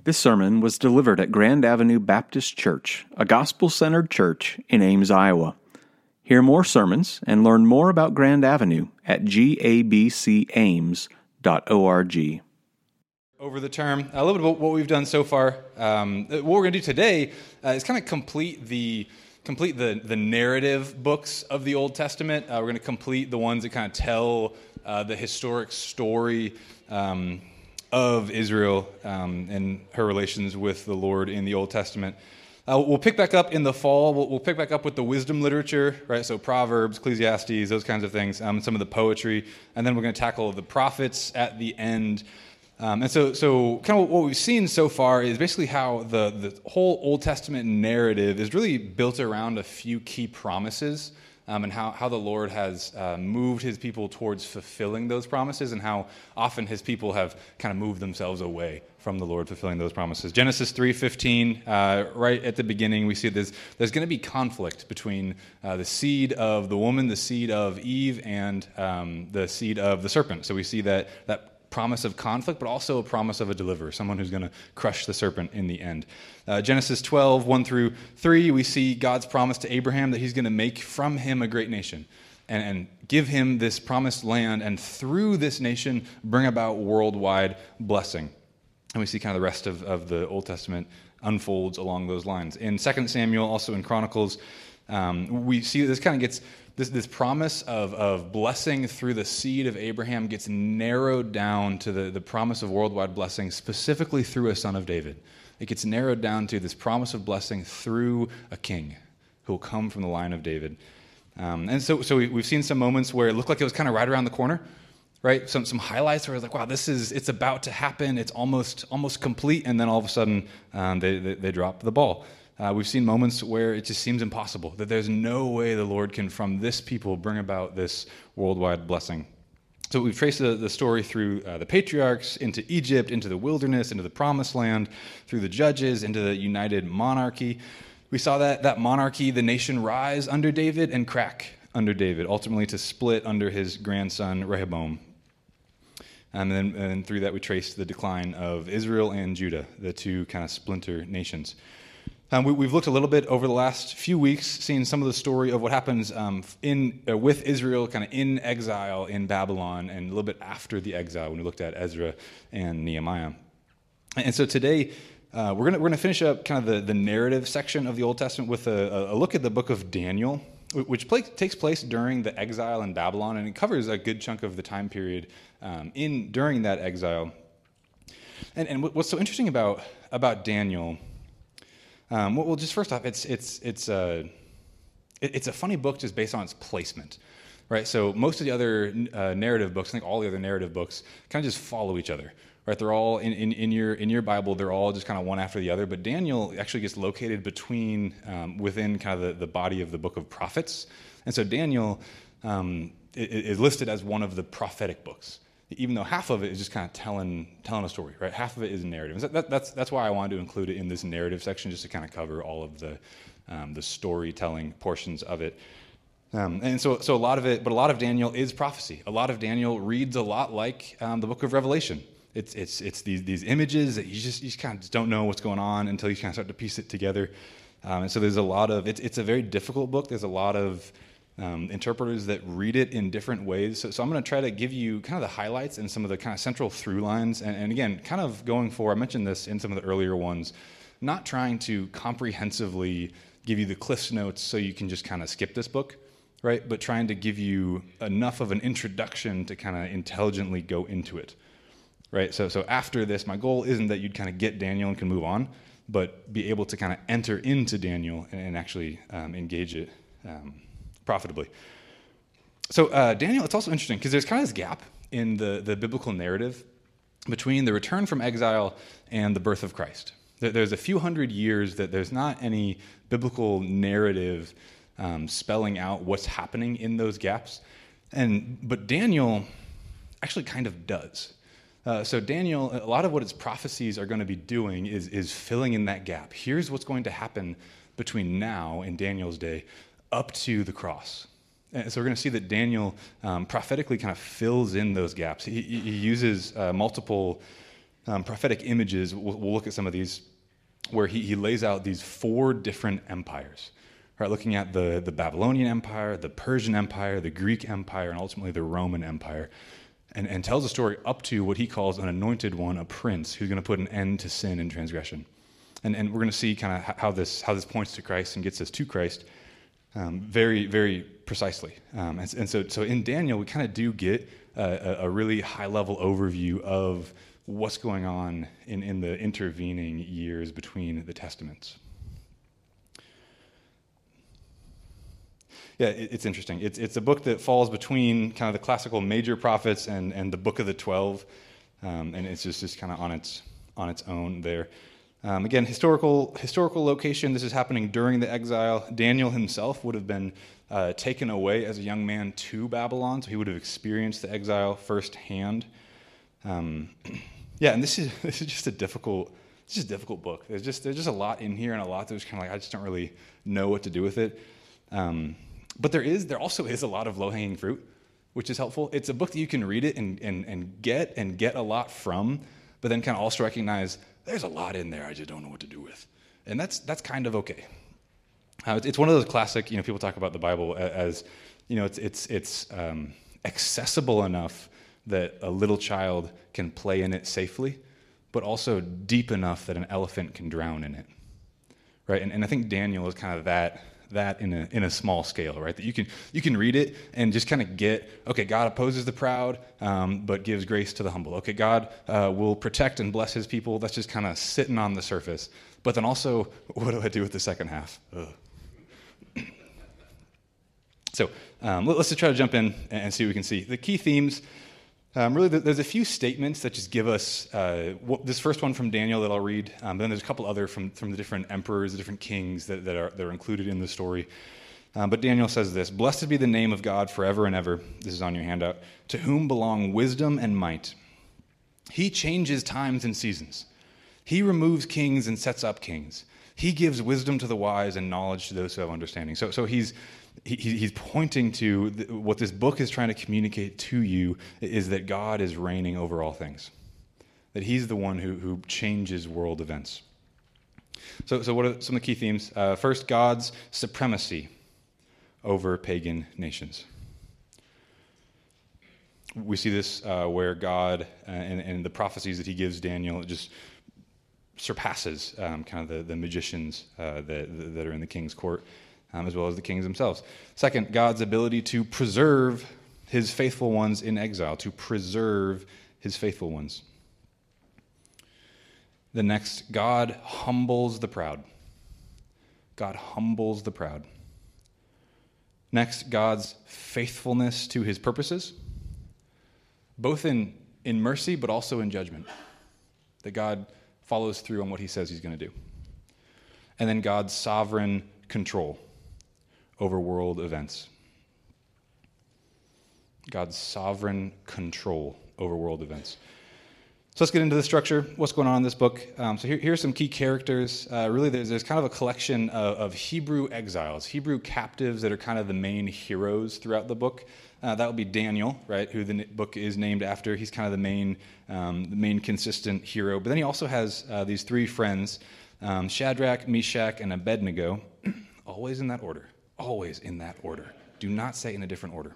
This sermon was delivered at Grand Avenue Baptist Church, a gospel-centered church in Ames, Iowa. Hear more sermons and learn more about Grand Avenue at gabcames.org. Over the term, a little bit about what we've done so far. What we're going to do today is kind of complete the narrative books of the Old Testament. We're going to complete the ones that kind of tell the historic story of Israel and her relations with the Lord in the Old Testament. We'll pick back up in the fall. We'll pick back up with the wisdom literature, right? So Proverbs, Ecclesiastes, those kinds of things, some of the poetry. And then we're going to tackle the prophets at the end. And so kind of what we've seen so far is basically how the whole Old Testament narrative is really built around a few key promises, and how the Lord has moved his people towards fulfilling those promises, and how often his people have kind of moved themselves away from the Lord fulfilling those promises. Genesis 3:15, right at the beginning, we see there's going to be conflict between the seed of the woman, the seed of Eve, and the seed of the serpent. So we see that promise of conflict, but also a promise of a deliverer, someone who's going to crush the serpent in the end. Genesis 12, 1 through 3, we see God's promise to Abraham that he's going to make from him a great nation and give him this promised land, and through this nation bring about worldwide blessing. And we see kind of the rest of the Old Testament unfolds along those lines. In 2 Samuel, also in Chronicles, we see this kind of gets... This promise of blessing through the seed of Abraham gets narrowed down to the promise of worldwide blessing specifically through a son of David. It gets narrowed down to this promise of blessing through a king who will come from the line of David. And so we've seen some moments where it looked like it was kind of right around the corner, right? Some highlights where it's like, wow, it's about to happen. It's almost complete, and then all of a sudden they drop the ball. We've seen moments where it just seems impossible, that there's no way the Lord can, from this people, bring about this worldwide blessing. So we've traced the story through the patriarchs, into Egypt, into the wilderness, into the promised land, through the judges, into the united monarchy. We saw that monarchy, the nation, rise under David and crack under David, ultimately to split under his grandson Rehoboam. And then through that we traced the decline of Israel and Judah, the two kind of splinter nations. We've looked a little bit over the last few weeks, seeing some of the story of what happens with Israel, kind of in exile in Babylon, and a little bit after the exile when we looked at Ezra and Nehemiah. And so today we're gonna finish up kind of the narrative section of the Old Testament with a look at the book of Daniel, which takes place during the exile in Babylon, and it covers a good chunk of the time period during that exile. And what's so interesting about Daniel? Well, just first off, it's a funny book just based on its placement, right? So most of the other narrative books, I think all the other narrative books, kind of just follow each other, right? They're all in your Bible. They're all just kind of one after the other. But Daniel actually gets located within kind of the body of the book of prophets, and so Daniel is listed as one of the prophetic books, even though half of it is just kind of telling a story, right? Half of it is narrative. That's why I wanted to include it in this narrative section, just to kind of cover all of the storytelling portions of it. And so a lot of Daniel is prophecy. A lot of Daniel reads a lot like the book of Revelation. It's these images that you just kind of just don't know what's going on until you kind of start to piece it together. And so there's a lot of it's a very difficult book. There's a lot of interpreters that read it in different ways. So I'm going to try to give you kind of the highlights and some of the kind of central through lines. And again, kind of going for, I mentioned this in some of the earlier ones, not trying to comprehensively give you the Cliff's Notes so you can just kind of skip this book, right? But trying to give you enough of an introduction to kind of intelligently go into it, right? So after this, my goal isn't that you'd kind of get Daniel and can move on, but be able to kind of enter into Daniel and actually engage it profitably. So Daniel, it's also interesting because there's kind of this gap in the biblical narrative between the return from exile and the birth of Christ. There's a few hundred years that there's not any biblical narrative spelling out what's happening in those gaps, but Daniel actually kind of does. So Daniel, a lot of what its prophecies are going to be doing is filling in that gap. Here's what's going to happen between now and Daniel's day up to the cross. And so we're going to see that Daniel prophetically kind of fills in those gaps. He uses multiple prophetic images. We'll look at some of these where he lays out these 4 different empires, right? Looking at the Babylonian Empire, the Persian Empire, the Greek Empire, and ultimately the Roman Empire, and tells a story up to what he calls an anointed one, a prince, who's going to put an end to sin and transgression. And we're going to see kind of how this points to Christ and gets us to Christ very, very precisely. And so in Daniel, we kind of do get a really high-level overview of what's going on in the intervening years between the Testaments. Yeah, it's interesting. It's a book that falls between kind of the classical major prophets and the Book of the 12, and it's just kind of on its own there. Again, historical location. This is happening during the exile. Daniel himself would have been taken away as a young man to Babylon, so he would have experienced the exile firsthand. And this is just a difficult book. There's just a lot in here and a lot that was kind of like I just don't really know what to do with it. But there also is a lot of low-hanging fruit, which is helpful. It's a book that you can read it and get a lot from, but then kind of also recognize there's a lot in there I just don't know what to do with, and that's kind of okay. It's one of those classic, people talk about the Bible as, it's accessible enough that a little child can play in it safely, but also deep enough that an elephant can drown in it, right? And I think Daniel is kind of that in a small scale, right? That you can read it and just kind of get, okay, God opposes the proud, but gives grace to the humble. Okay, God will protect and bless his people. That's just kind of sitting on the surface. But then also, what do I do with the second half? So let's just try to jump in and see what we can see. The key themes, really, there's a few statements that just give us this first one from Daniel that I'll read. Then there's a couple other from the different emperors, the different kings that are included in the story. But Daniel says this: "Blessed be the name of God forever and ever." This is on your handout. "To whom belong wisdom and might. He changes times and seasons. He removes kings and sets up kings. He gives wisdom to the wise and knowledge to those who have understanding." So he's pointing to what this book is trying to communicate to you is that God is reigning over all things, that he's the one who changes world events. So what are some of the key themes? First, God's supremacy over pagan nations. We see this where God and the prophecies that he gives Daniel just surpasses kind of the magicians that are in the king's court, as well as the kings themselves. Second, God's ability to preserve his faithful ones in exile, to preserve his faithful ones. The next, God humbles the proud. God humbles the proud. Next, God's faithfulness to his purposes, both in mercy but also in judgment, that God follows through on what he says he's going to do. And then God's sovereign control over world events. God's sovereign control over world events. So let's get into the structure. What's going on in this book? So here are some key characters. Really, there's kind of a collection of Hebrew exiles, Hebrew captives that are kind of the main heroes throughout the book. That would be Daniel, right, who the book is named after. He's kind of the main consistent hero. But then he also has these 3 friends, Shadrach, Meshach, and Abednego, always in that order. Always in that order. Do not say in a different order.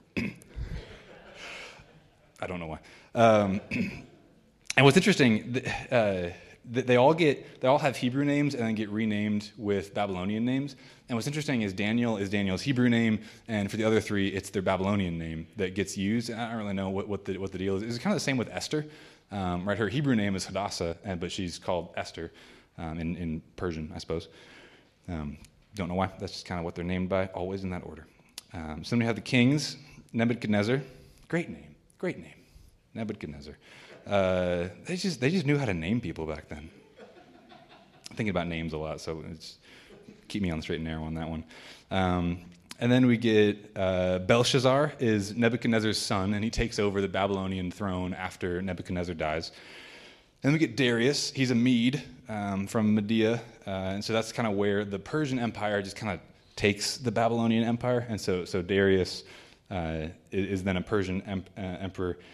I don't know why. And what's interesting, they all have Hebrew names and then get renamed with Babylonian names. And what's interesting is Daniel is Daniel's Hebrew name, and for the other 3, it's their Babylonian name that gets used. And I don't really know what the deal is. It's kind of the same with Esther, right? Her Hebrew name is Hadassah, but she's called Esther in Persian, I suppose. Don't know why. That's just kind of what they're named by, always in that order. So then we have the kings, Nebuchadnezzar. Great name. Nebuchadnezzar. They just knew how to name people back then. I'm thinking about names a lot, so keep me on the straight and narrow on that one. And then we get Belshazzar is Nebuchadnezzar's son, and he takes over the Babylonian throne after Nebuchadnezzar dies. And then we get Darius. He's a Mede from Media, and so that's kind of where the Persian Empire just kind of takes the Babylonian Empire, and so Darius is then a Persian emperor.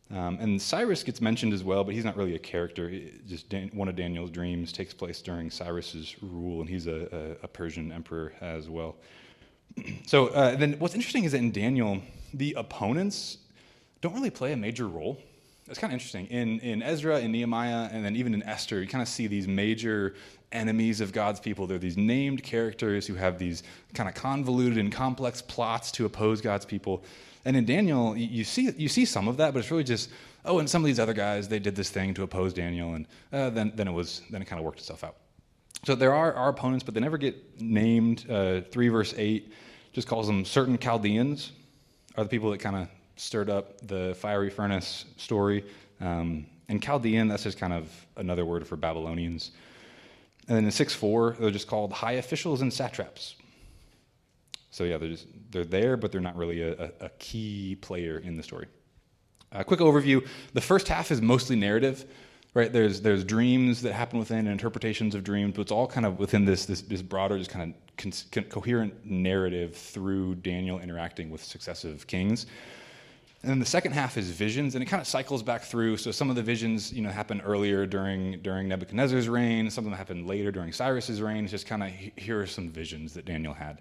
And Cyrus gets mentioned as well, but he's not really a character. One of Daniel's dreams takes place during Cyrus's rule, and he's a Persian emperor as well. So then what's interesting is that in Daniel, the opponents don't really play a major role. It's kind of interesting. In Ezra, in Nehemiah, and then even in Esther, you kind of see these major enemies of God's people. They're these named characters who have these kind of convoluted and complex plots to oppose God's people. And in Daniel, you see some of that, but it's really just, and some of these other guys, they did this thing to oppose Daniel, and then it kind of worked itself out. So there are opponents, but they never get named. 3 verse 8 just calls them certain Chaldeans, are the people that kind of stirred up the fiery furnace story. And Chaldean, that's just kind of another word for Babylonians. And then in 6:4, they're just called high officials and satraps. So yeah, they're there, but they're not really a key player in the story. A quick overview. The first half is mostly narrative, right? There's dreams that happen within and interpretations of dreams, but it's all kind of within this broader, just kind of coherent narrative through Daniel interacting with successive kings. And then the second half is visions, and it kind of cycles back through. So some of the visions, happen earlier during Nebuchadnezzar's reign. Some of them happen later during Cyrus's reign. It's just kind of, here are some visions that Daniel had.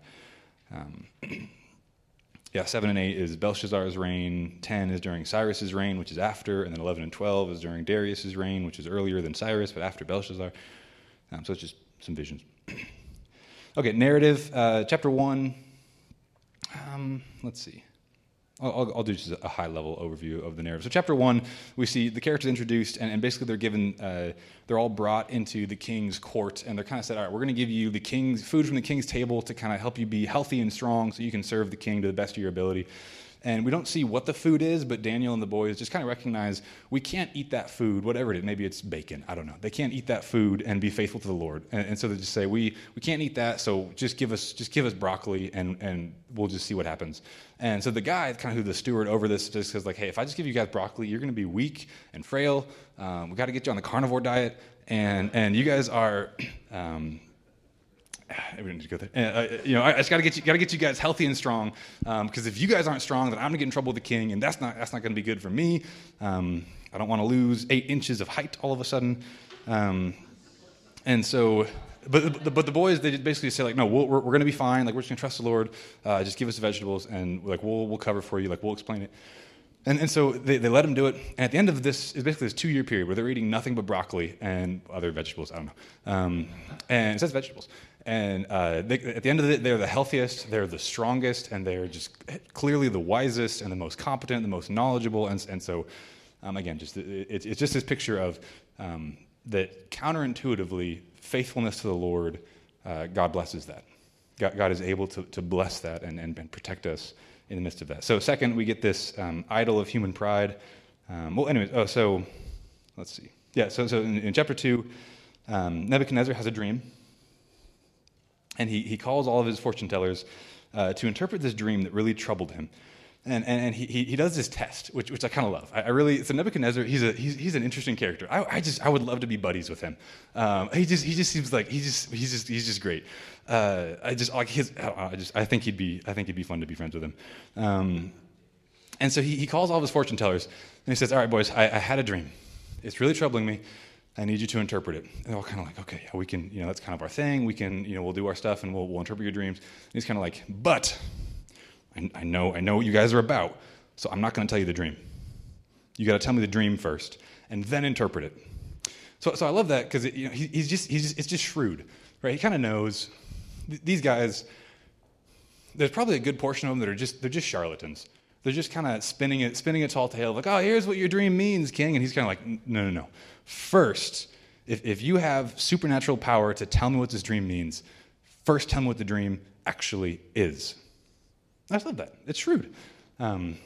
7 and 8 is Belshazzar's reign. 10 is during Cyrus's reign, which is after. And then 11 and 12 is during Darius's reign, which is earlier than Cyrus, but after Belshazzar. So it's just some visions. Okay, narrative. Chapter 1. Let's see. I'll do just a high-level overview of the narrative. So chapter 1, we see the characters introduced, and basically they're given, they're all brought into the king's court, and they're kind of said, all right, we're going to give you food from the king's table to kind of help you be healthy and strong so you can serve the king to the best of your ability. And we don't see what the food is, but Daniel and the boys just kind of recognize we can't eat that food, whatever it is. Maybe it's bacon. I don't know. They can't eat that food and be faithful to the Lord. And so they just say, we can't eat that, so just give us broccoli, and we'll just see what happens. And so the guy, kind of who the steward over this, just says, like, hey, if I just give you guys broccoli, you're going to be weak and frail. We got to get you on the carnivore diet, and you guys are... we don't need to go there. I just got to get you guys healthy and strong, because if you guys aren't strong, then I'm gonna get in trouble with the king, and that's not gonna be good for me. I don't want to lose 8 inches of height all of a sudden, and so. But the boys, they basically say, like, no, we're going to be fine. Like, we're just going to trust the Lord. Just give us the vegetables, and like we'll cover for you. Like, we'll explain it. And so they let them do it. And at the end of this is basically this 2-year period where they're eating nothing but broccoli and other vegetables. I don't know. And it says vegetables. And at the end of it, they're the healthiest, they're the strongest, and they're just clearly the wisest and the most competent, the most knowledgeable. And so, again, it's just this picture of that counterintuitively, faithfulness to the Lord, God blesses that. God is able to bless that and protect us in the midst of that. So second, we get this idol of human pride. So let's see. Yeah, so in chapter 2, Nebuchadnezzar has a dream. And he calls all of his fortune tellers to interpret this dream that really troubled him. And he does this test, which I kind of love. So Nebuchadnezzar, he's an interesting character. I would love to be buddies with him. He just seems like he's just great. I think he'd be fun to be friends with him. And so he calls all of his fortune tellers and he says, "All right, boys, I had a dream. It's really troubling me. I need you to interpret it." And they're all kind of like, "Okay, yeah, we can, that's kind of our thing. We can, we'll do our stuff and we'll interpret your dreams." And he's kind of like, "But I know what you guys are about, so I'm not going to tell you the dream. You got to tell me the dream first and then interpret it." So I love that because it's just shrewd, right? He kind of knows these guys. There's probably a good portion of them that they're just charlatans. They're just kind of spinning a tall tale, like, "Oh, here's what your dream means, King." And he's kind of like, No. First, if you have supernatural power to tell me what this dream means, first tell me what the dream actually is. I just love that. It's shrewd. And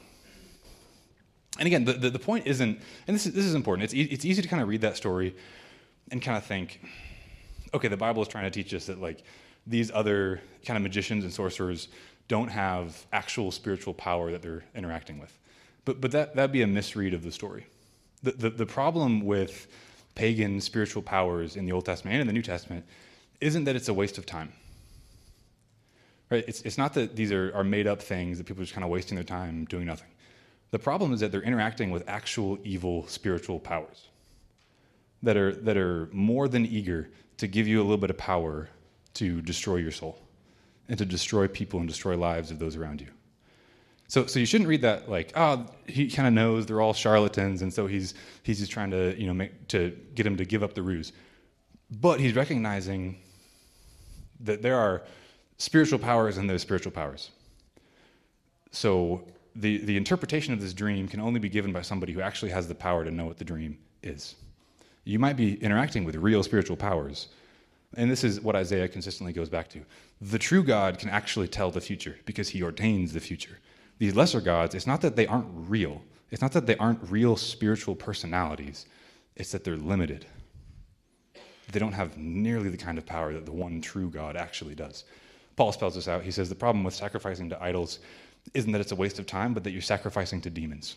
again, the point isn't, and this is important, it's easy to kind of read that story and kind of think, okay, the Bible is trying to teach us that, like, these other kind of magicians and sorcerers don't have actual spiritual power that they're interacting with. But that'd be a misread of the story. The problem with pagan spiritual powers in the Old Testament and in the New Testament isn't that it's a waste of time. Right? It's not that these are made up things that people are just kind of wasting their time doing nothing. The problem is that they're interacting with actual evil spiritual powers that are more than eager to give you a little bit of power to destroy your soul and to destroy people and destroy lives of those around you. So you shouldn't read that like, oh, he kind of knows they're all charlatans, and so he's just trying to to get him to give up the ruse. But he's recognizing that there are spiritual powers and there's spiritual powers. So the interpretation of this dream can only be given by somebody who actually has the power to know what the dream is. You might be interacting with real spiritual powers, and this is what Isaiah consistently goes back to. The true God can actually tell the future because he ordains the future. These lesser gods, it's not that they aren't real. It's not that they aren't real spiritual personalities. It's that they're limited. They don't have nearly the kind of power that the one true God actually does. Paul spells this out. He says the problem with sacrificing to idols isn't that it's a waste of time, but that you're sacrificing to demons.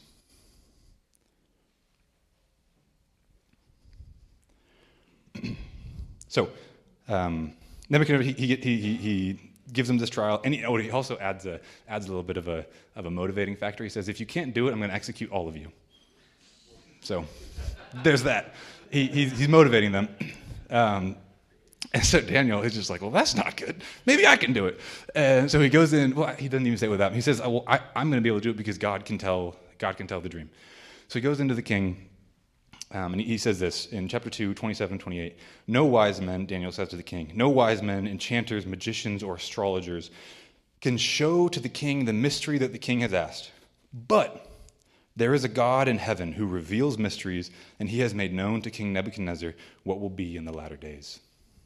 So, Nebuchadnezzar, he gives him this trial, and he also adds a little bit of a motivating factor. He says, if you can't do it, I'm going to execute all of you. So, there's that. He's motivating them. And so Daniel is just like, well, that's not good. Maybe I can do it. And so he goes in. Well, he doesn't even say it without. He says, I'm going to be able to do it because God can tell the dream. So he goes into the king, and he says this in chapter 2, 27, 28. No wise men, Daniel says to the king, no wise men, enchanters, magicians, or astrologers can show to the king the mystery that the king has asked. But there is a God in heaven who reveals mysteries, and he has made known to King Nebuchadnezzar what will be in the latter days.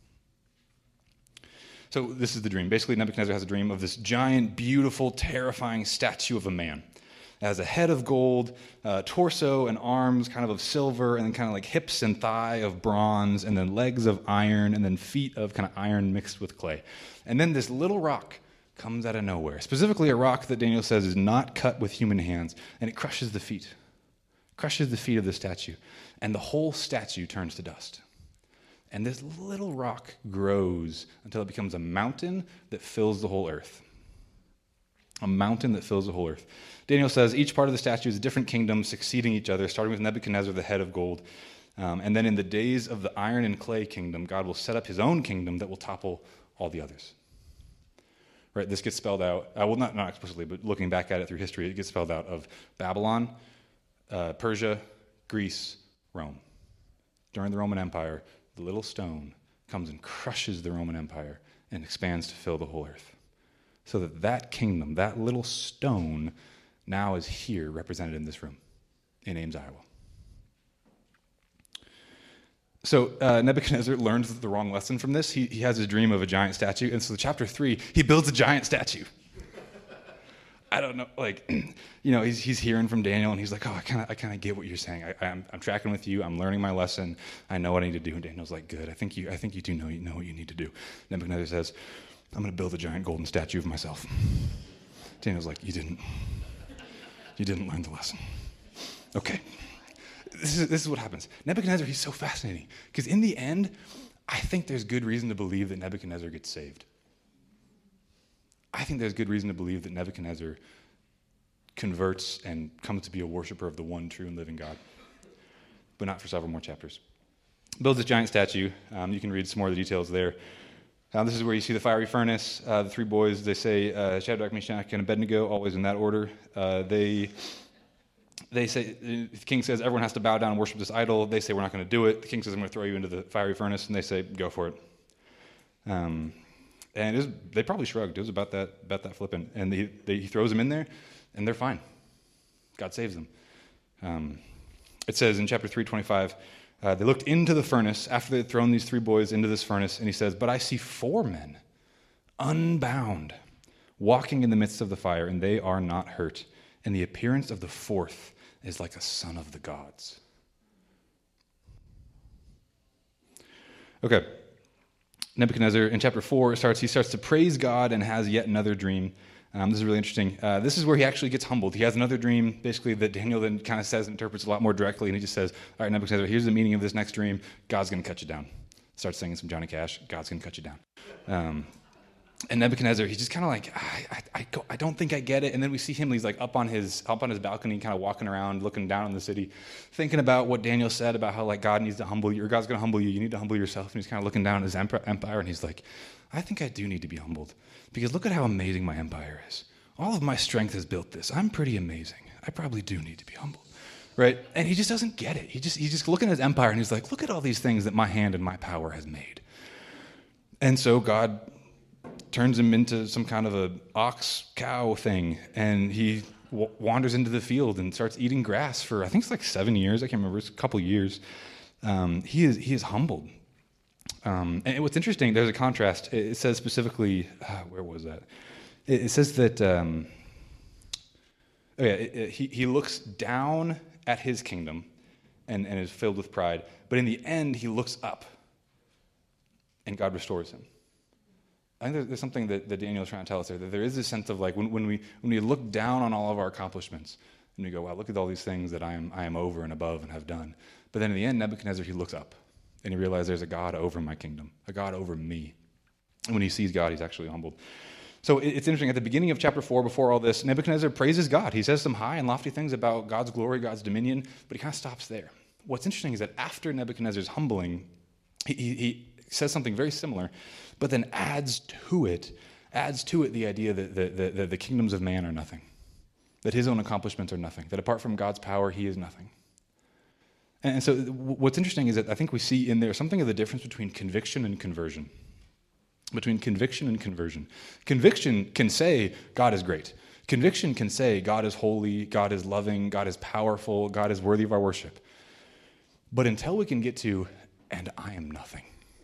So this is the dream. Basically, Nebuchadnezzar has a dream of this giant, beautiful, terrifying statue of a man. It has a head of gold, torso and arms kind of silver, and then kind of like hips and thigh of bronze, and then legs of iron, and then feet of kind of iron mixed with clay. And then this little rock comes out of nowhere, specifically a rock that Daniel says is not cut with human hands, and it crushes the feet of the statue, and the whole statue turns to dust. And this little rock grows until it becomes a mountain that fills the whole earth. A mountain that fills the whole earth. Daniel says each part of the statue is a different kingdom succeeding each other, starting with Nebuchadnezzar, the head of gold. And then in the days of the iron and clay kingdom, God will set up his own kingdom that will topple all the others. Right? This gets spelled out, well, not explicitly, but looking back at it through history, it gets spelled out of Babylon, Persia, Greece, Rome. During the Roman Empire, the little stone comes and crushes the Roman Empire and expands to fill the whole earth. So that kingdom, that little stone, now is here represented in this room in Ames, Iowa. So Nebuchadnezzar learns the wrong lesson from this. He has his dream of a giant statue, and so chapter 3, he builds a giant statue. I don't know, he's hearing from Daniel, and he's like, oh, I kind of get what you're saying. I'm tracking with you. I'm learning my lesson. I know what I need to do. And Daniel's like, good. I think you do know what you need to do. Nebuchadnezzar says, I'm going to build a giant golden statue of myself. Daniel's like, you didn't learn the lesson. Okay. This is what happens. Nebuchadnezzar, he's so fascinating because in the end, I think there's good reason to believe that Nebuchadnezzar gets saved. I think there's good reason to believe that Nebuchadnezzar converts and comes to be a worshiper of the one true and living God, but not for several more chapters. Builds this giant statue. You can read some more of the details there. This is where you see the fiery furnace. The three boys, they say Shadrach, Meshach, and Abednego, always in that order. They say, the king says everyone has to bow down and worship this idol. They say we're not going to do it. The king says I'm going to throw you into the fiery furnace, and they say go for it. And they probably shrugged. It was about that flippant. And he throws them in there, and they're fine. God saves them. It says in chapter 3:25, they looked into the furnace after they had thrown these three boys into this furnace, and he says, but I see 4 men, unbound, walking in the midst of the fire, and they are not hurt. And the appearance of the 4th is like a son of the gods. Okay. Nebuchadnezzar, in chapter 4, he starts to praise God and has yet another dream. This is really interesting. This is where he actually gets humbled. He has another dream, basically, that Daniel then kind of says, interprets a lot more directly, and he just says, all right, Nebuchadnezzar, here's the meaning of this next dream. God's going to cut you down. Starts singing some Johnny Cash. God's going to cut you down. And Nebuchadnezzar, he's just kind of like, I don't think I get it. And then we see him, he's like up on his balcony, kind of walking around, looking down on the city, thinking about what Daniel said about how like God needs to humble you, or God's going to humble you. You need to humble yourself. And he's kind of looking down at his empire, and he's like, I think I do need to be humbled, because look at how amazing my empire is. All of my strength has built this. I'm pretty amazing. I probably do need to be humbled, right? And he just doesn't get it. He's just looking at his empire, and he's like, look at all these things that my hand and my power has made. And so God turns him into some kind of a ox-cow thing, and he wanders into the field and starts eating grass for, I think it's like 7 years. I can't remember. It's a couple years. He is humbled. And what's interesting, there's a contrast. It says specifically, where was that? It says that he looks down at his kingdom and is filled with pride, but in the end, he looks up, and God restores him. I think there's something that Daniel is trying to tell us there, that there is this sense of like when we look down on all of our accomplishments and we go, wow, look at all these things that I am over and above and have done. But then in the end, Nebuchadnezzar, he looks up and he realizes there's a God over my kingdom, a God over me. And when he sees God, he's actually humbled. So it's interesting. At the beginning of chapter 4, before all this, Nebuchadnezzar praises God. He says some high and lofty things about God's glory, God's dominion, but he kind of stops there. What's interesting is that after Nebuchadnezzar's humbling, he says something very similar, but then adds to it the idea that the kingdoms of man are nothing, that his own accomplishments are nothing, that apart from God's power, he is nothing. And so what's interesting is that I think we see in there something of the difference between conviction and conversion. Conviction can say God is great. Conviction can say God is holy, God is loving, God is powerful, God is worthy of our worship. But until we can get to, and I am nothing.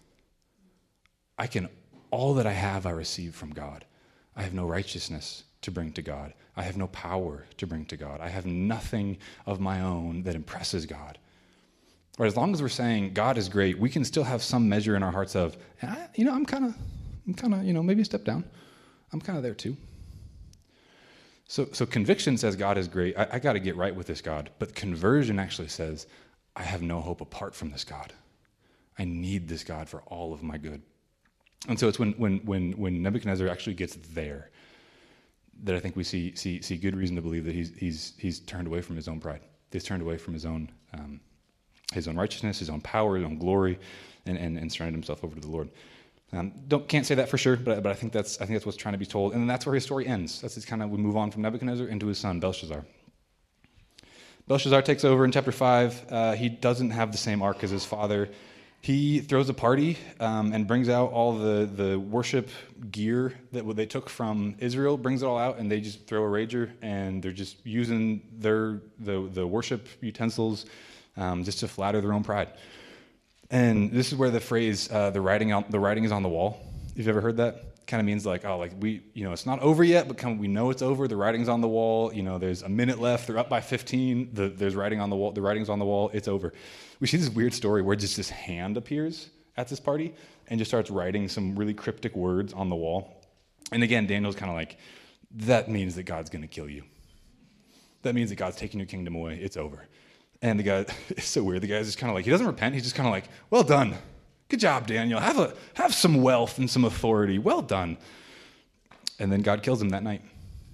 All that I have, I receive from God. I have no righteousness to bring to God. I have no power to bring to God. I have nothing of my own that impresses God. Or as long as we're saying God is great, we can still have some measure in our hearts of, I'm kind of, maybe a step down. I'm kind of there too. So conviction says God is great. I got to get right with this God. But conversion actually says, I have no hope apart from this God. I need this God for all of my good. And so it's when Nebuchadnezzar actually gets there that I think we see good reason to believe that he's turned away from his own pride. He's turned away from his own righteousness, his own power, his own glory, and surrendered himself over to the Lord. Can't say that for sure, but I think that's what's trying to be told, and then that's where his story ends. That's just kind of we move on from Nebuchadnezzar into his son Belshazzar. Belshazzar takes over in chapter 5. He doesn't have the same arc as his father. He throws a party and brings out all the worship gear that they took from Israel, brings it all out, and they just throw a rager, and they're just using the worship utensils just to flatter their own pride. And this is where the phrase the writing is on the wall. If you've ever heard that, kind of means like, it's not over yet, but we know it's over. The writing's on the wall. There's a minute left. They're up by 15. There's writing on the wall. The writing's on the wall. It's over. We see this weird story where just this hand appears at this party and just starts writing some really cryptic words on the wall. And again, Daniel's kind of like, that means that God's going to kill you. That means that God's taking your kingdom away. It's over. And the guy, it's so weird. The guy's just kind of like, he doesn't repent. He's just kind of like, well done. Good job, Daniel. Have some wealth and some authority. Well done. And then God kills him that night.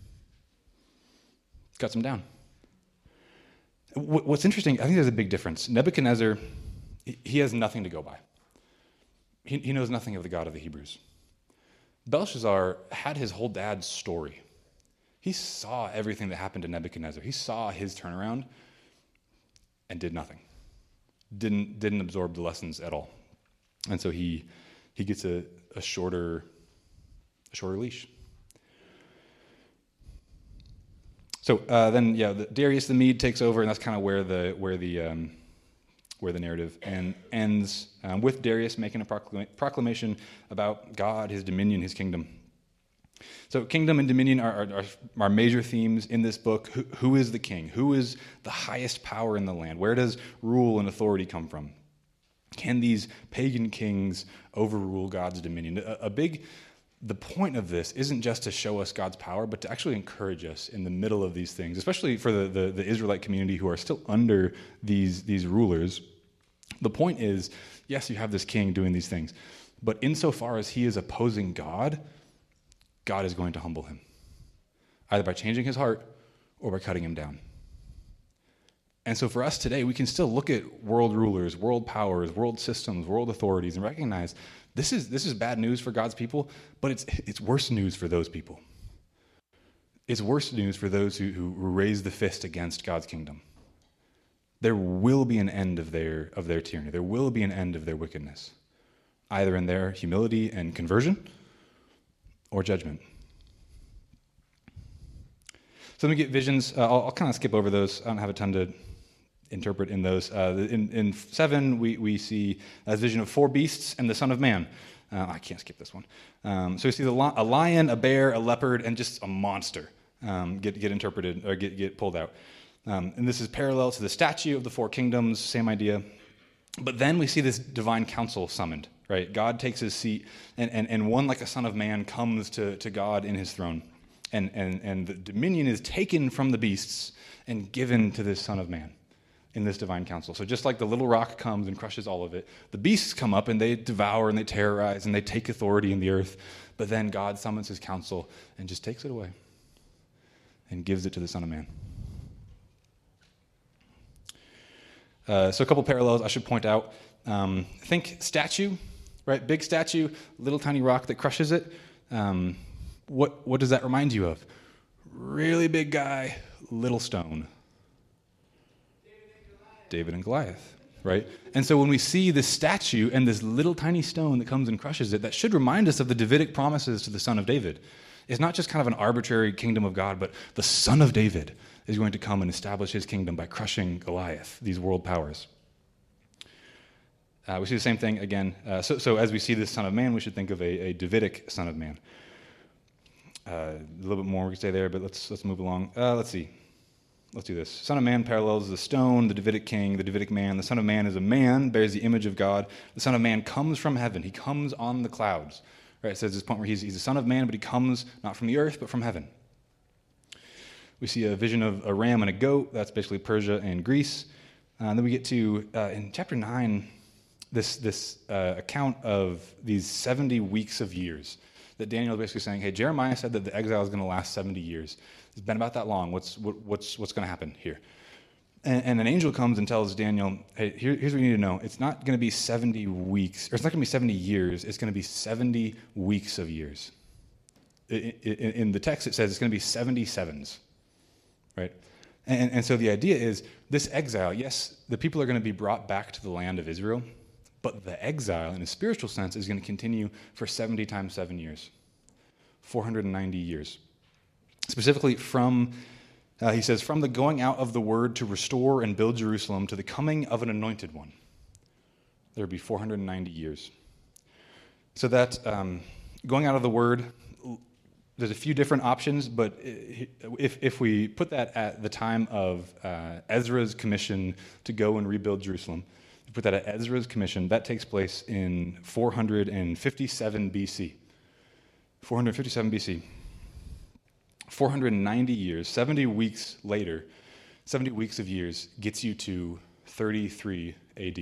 Cuts him down. What's interesting, I think there's a big difference. Nebuchadnezzar, he has nothing to go by. He knows nothing of the God of the Hebrews. Belshazzar had his whole dad's story. He saw everything that happened to Nebuchadnezzar. He saw his turnaround and did nothing. Didn't absorb the lessons at all. And so he gets a shorter leash. So then Darius the Mede takes over, and that's kind of where the narrative ends with Darius making a proclamation about God, his dominion, his kingdom. So kingdom and dominion are major themes in this book. Who is the king? Who is the highest power in the land? Where does rule and authority come from? Can these pagan kings overrule God's dominion? The point of this isn't just to show us God's power, but to actually encourage us in the middle of these things, especially for the Israelite community who are still under these rulers. The point is, yes, you have this king doing these things, but insofar as he is opposing God, God is going to humble him, either by changing his heart or by cutting him down. And so for us today, we can still look at world rulers, world powers, world systems, world authorities, and recognize this is bad news for God's people, but it's worse news for those people. It's worse news for those who raise the fist against God's kingdom. There will be an end of their tyranny. There will be an end of their wickedness, either in their humility and conversion or judgment. So let me get visions. I'll kind of skip over those. I don't have a ton to interpret in those. In 7, we see a vision of 4 beasts and the Son of Man. I can't skip this one. So we see a lion, a bear, a leopard, and just a monster get interpreted or get pulled out. And this is parallel to the statue of the 4 kingdoms, same idea. But then we see this divine council summoned, right? God takes his seat, and one like a son of man comes to God in his throne. And the dominion is taken from the beasts and given to this son of man in this divine council. So just like the little rock comes and crushes all of it, the beasts come up and they devour and they terrorize and they take authority in the earth. But then God summons his council and just takes it away and gives it to the Son of Man. So a couple parallels I should point out. Think statue, right? Big statue, little tiny rock that crushes it. What does that remind you of? Really big guy, little stone. David and Goliath, right? And so when we see this statue and this little tiny stone that comes and crushes it, that should remind us of the Davidic promises to the son of David. It's not just kind of an arbitrary kingdom of God, but the son of David is going to come and establish his kingdom by crushing Goliath, these world powers. We see the same thing again. So as we see this son of man, we should think of a Davidic son of man. A little bit more we can say there, but let's move along. Let's see. Let's do this. Son of man parallels the stone, the Davidic king, the Davidic man. The Son of Man is a man, bears the image of God. The Son of Man comes from heaven. He comes on the clouds. Right? It says this point where he's a son of man, but he comes not from the earth, but from heaven. We see a vision of a ram and a goat. That's basically Persia and Greece. And then we get to, in chapter 9, this account of these 70 weeks of years that Daniel is basically saying, hey, Jeremiah said that the exile is going to last 70 years. It's been about that long. What's going to happen here? And an angel comes and tells Daniel, hey, here's what you need to know. It's not going to be 70 weeks, or it's not going to be 70 years. It's going to be 70 weeks of years. In the text, it says it's going to be 77s, right? And so the idea is this exile, yes, the people are going to be brought back to the land of Israel, but the exile, in a spiritual sense, is going to continue for 70 times 7 years, 490 years. Specifically from, he says, from the going out of the word to restore and build Jerusalem to the coming of an anointed one, there would be 490 years. So that going out of the word, there's a few different options, but if we put that at the time of Ezra's commission to go and rebuild Jerusalem, put that at Ezra's commission, that takes place in 457 BC. 457 BC. 490 years, 70 weeks later, 70 weeks of years gets you to 33 AD.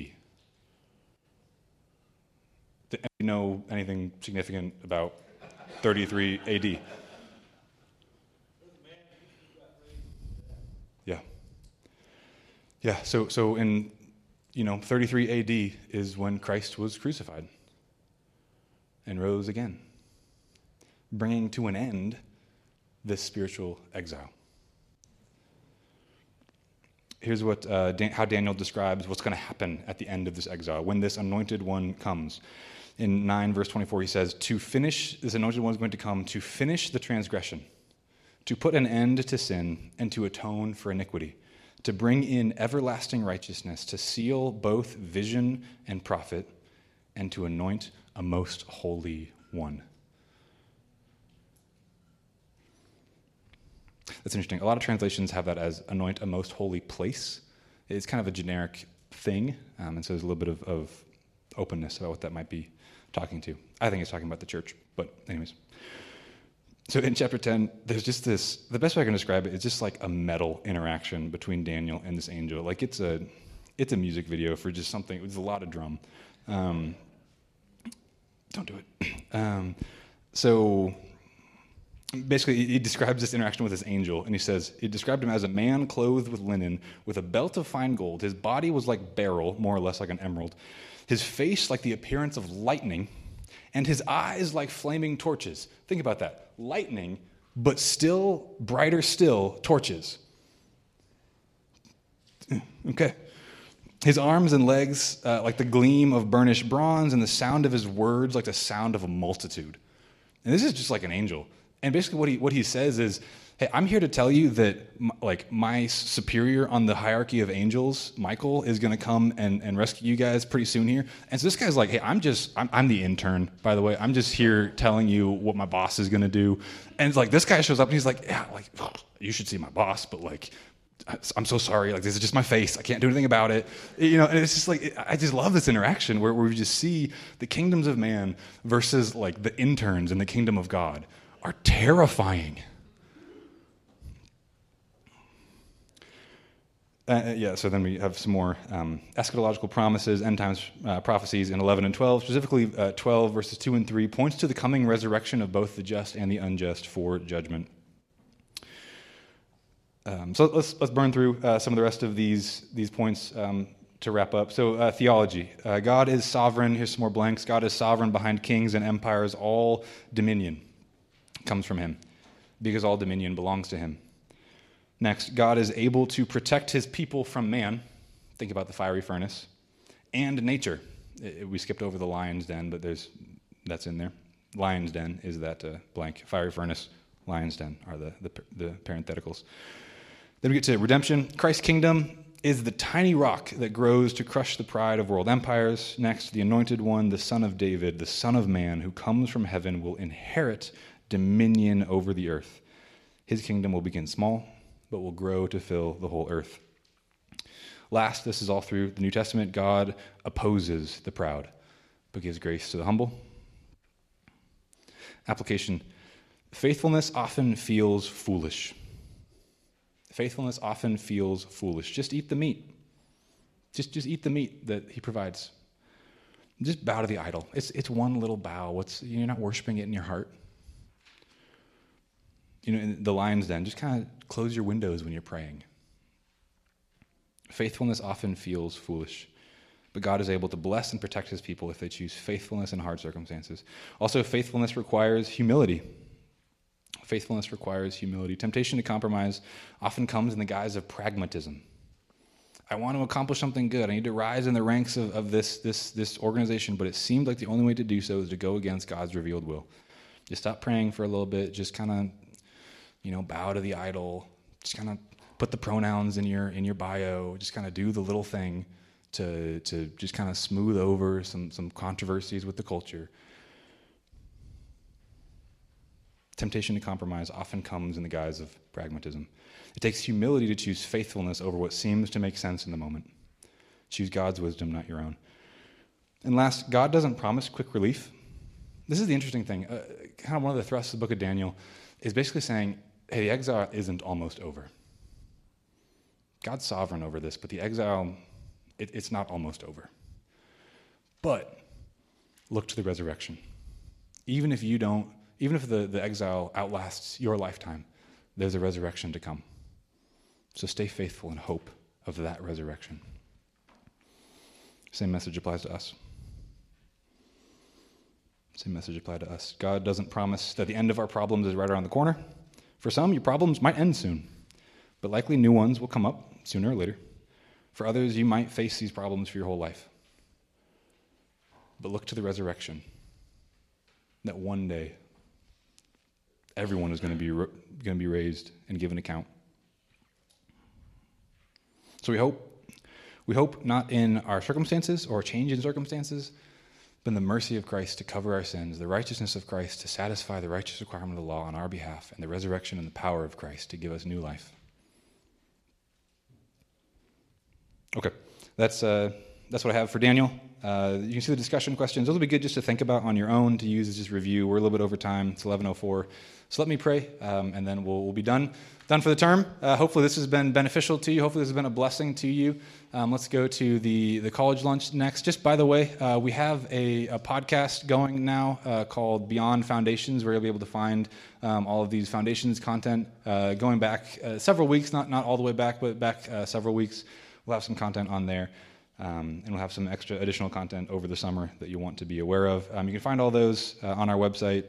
Do you know anything significant about 33 AD? Yeah, so in 33 AD is when Christ was crucified and rose again, bringing to an end this spiritual exile. Here's what how Daniel describes what's going to happen at the end of this exile, when this anointed one comes. In 9, verse 24, he says, this anointed one is going to come to finish the transgression, to put an end to sin, and to atone for iniquity, to bring in everlasting righteousness, to seal both vision and prophet, and to anoint a most holy one. That's interesting. A lot of translations have that as anoint a most holy place. It's kind of a generic thing, and so there's a little bit of openness about what that might be talking to. I think it's talking about the church, but anyways. So in chapter 10, there's just this, the best way I can describe it, it's just like a metal interaction between Daniel and this angel. Like it's a music video for just something, it's a lot of drum. Don't do it. So Basically, he describes this interaction with this angel, and he says, he described him as a man clothed with linen, with a belt of fine gold. His body was like beryl, more or less like an emerald. His face like the appearance of lightning, and his eyes like flaming torches. Think about that. Lightning, but still, brighter still, torches. Okay. His arms and legs like the gleam of burnished bronze, and the sound of his words like the sound of a multitude. And this is just like an angel. And basically what he says is, hey, I'm here to tell you that my superior on the hierarchy of angels, Michael, is going to come and rescue you guys pretty soon here. And so this guy's like, hey, I'm the intern, by the way. I'm just here telling you what my boss is going to do. And it's like this guy shows up and he's like, yeah, like, oh, you should see my boss, but like, I'm so sorry. Like, this is just my face. I can't do anything about it. And it's just like, I just love this interaction where we just see the kingdoms of man versus like the interns in the kingdom of God are terrifying. So then we have some more eschatological promises, end times prophecies in 11 and 12. Specifically, 12 verses 2 and 3 points to the coming resurrection of both the just and the unjust for judgment. So let's burn through some of the rest of these points to wrap up. So theology. God is sovereign. Here's some more blanks. God is sovereign behind kings and empires. All dominion comes from him because all dominion belongs to him. Next, God is able to protect his people from man. Think about the fiery furnace. And nature. We skipped over the lion's den, but that's in there. Lion's den is that blank. Fiery furnace, lion's den are the parentheticals. Then we get to redemption. Christ's kingdom is the tiny rock that grows to crush the pride of world empires. Next, the anointed one, the son of David, the son of man, who comes from heaven, will inherit dominion over the earth. His kingdom will begin small, but will grow to fill the whole earth. Last, this is all through the New Testament, God opposes the proud, but gives grace to the humble. Application. Faithfulness often feels foolish. Faithfulness often feels foolish. Just eat the meat. Just eat the meat that he provides. Just bow to the idol. It's one little bow. You're not worshiping it in your heart. In the lion's den, just kind of close your windows when you're praying. Faithfulness often feels foolish, but God is able to bless and protect his people if they choose faithfulness in hard circumstances. Also, faithfulness requires humility. Faithfulness requires humility. Temptation to compromise often comes in the guise of pragmatism. I want to accomplish something good. I need to rise in the ranks of this organization, but it seemed like the only way to do so is to go against God's revealed will. Just stop praying for a little bit. Just kind of, bow to the idol. Just kind of put the pronouns in your bio. Just kind of do the little thing to just kind of smooth over some controversies with the culture. Temptation to compromise often comes in the guise of pragmatism. It takes humility to choose faithfulness over what seems to make sense in the moment. Choose God's wisdom, not your own. And last, God doesn't promise quick relief. This is the interesting thing. Kind of one of the thrusts of the book of Daniel is basically saying, hey, the exile isn't almost over. God's sovereign over this, but the exile, it's not almost over. But look to the resurrection. Even if the exile outlasts your lifetime, there's a resurrection to come. So stay faithful in hope of that resurrection. Same message applies to us. Same message applies to us. God doesn't promise that the end of our problems is right around the corner. For some, your problems might end soon, but likely new ones will come up sooner or later. For others, you might face these problems for your whole life. But look to the resurrection, that one day everyone is going to be raised and given account. So we hope not in our circumstances or change in circumstances, but in the mercy of Christ to cover our sins, the righteousness of Christ to satisfy the righteous requirement of the law on our behalf, and the resurrection and the power of Christ to give us new life. Okay, that's that's what I have for Daniel. You can see the discussion questions. Those will be good just to think about on your own, to use as just review. We're a little bit over time. It's 11:04. So let me pray, and then we'll be done for the term. Hopefully this has been beneficial to you. Hopefully this has been a blessing to you. Let's go to the college lunch next. Just by the way, we have a podcast going now called Beyond Foundations, where you'll be able to find all of these foundations content going back several weeks, not all the way back, but back several weeks. We'll have some content on there. And we'll have some extra additional content over the summer that you want to be aware of. You can find all those on our website,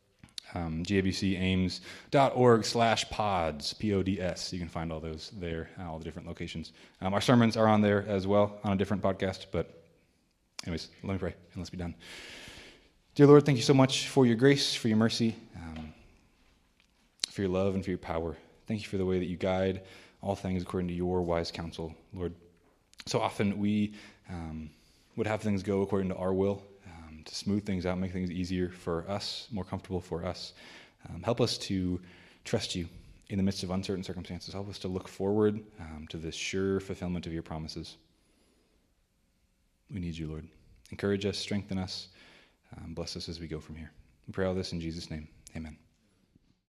gabcames.org/pods, P-O-D-S. You can find all those there, all the different locations. Our sermons are on there as well, on a different podcast. But anyways, let me pray, and let's be done. Dear Lord, thank you so much for your grace, for your mercy, for your love, and for your power. Thank you for the way that you guide all things according to your wise counsel, Lord. So often we would have things go according to our will, to smooth things out, make things easier for us, more comfortable for us. Help us to trust you in the midst of uncertain circumstances. Help us to look forward to the sure fulfillment of your promises. We need you, Lord. Encourage us, strengthen us, bless us as we go from here. We pray all this in Jesus' name. Amen.